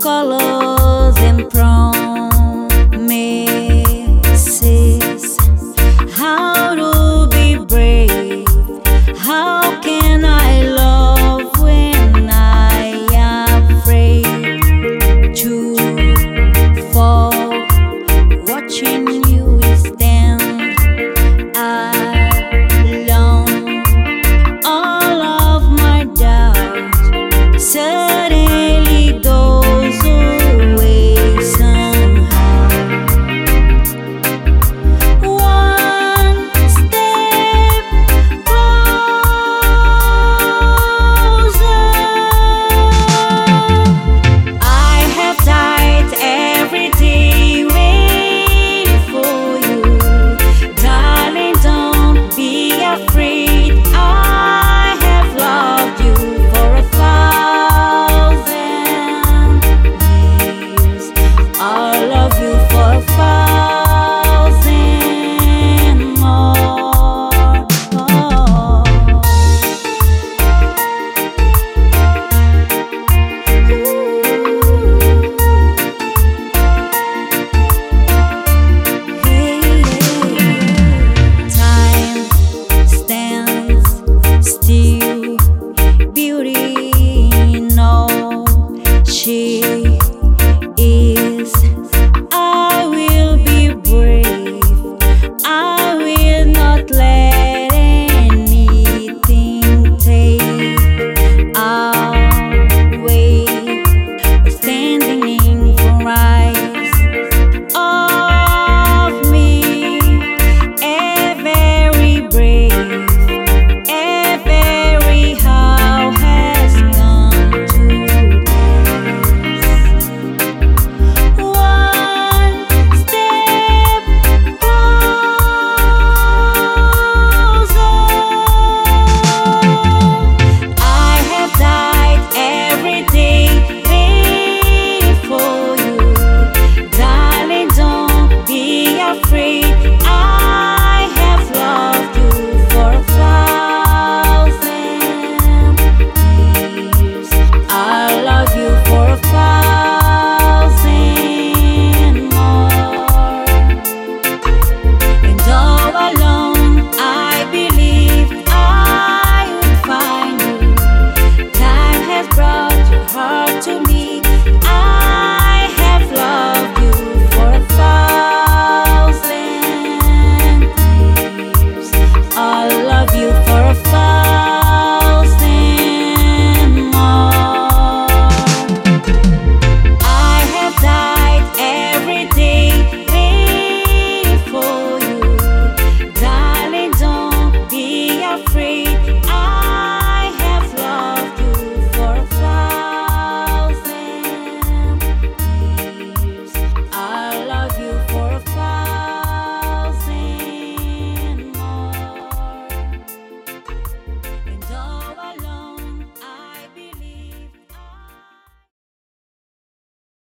colors and promises. How to be brave? How can I love when I am afraid to fall? Watching you stand alone, all of my doubts suddenly goes away somehow. One step closer. I have died every day waiting for you, darling. Don't be afraid. I have loved you for 1,000 years. I'll love you for 1,000 more. Time stands still, beauty no, she is. I will be brave. I will not let anything take away. Standing in for eyes of me, very brave, very how has come to this. One step closer. I have died every day waiting for you, darling. Don't be afraid. I have loved you for 1,000 years. I'll love you for 1,000 more. And all along I believed I would find you. Time has brought your heart to me. I have loved you for 1,000 years. I'll love you for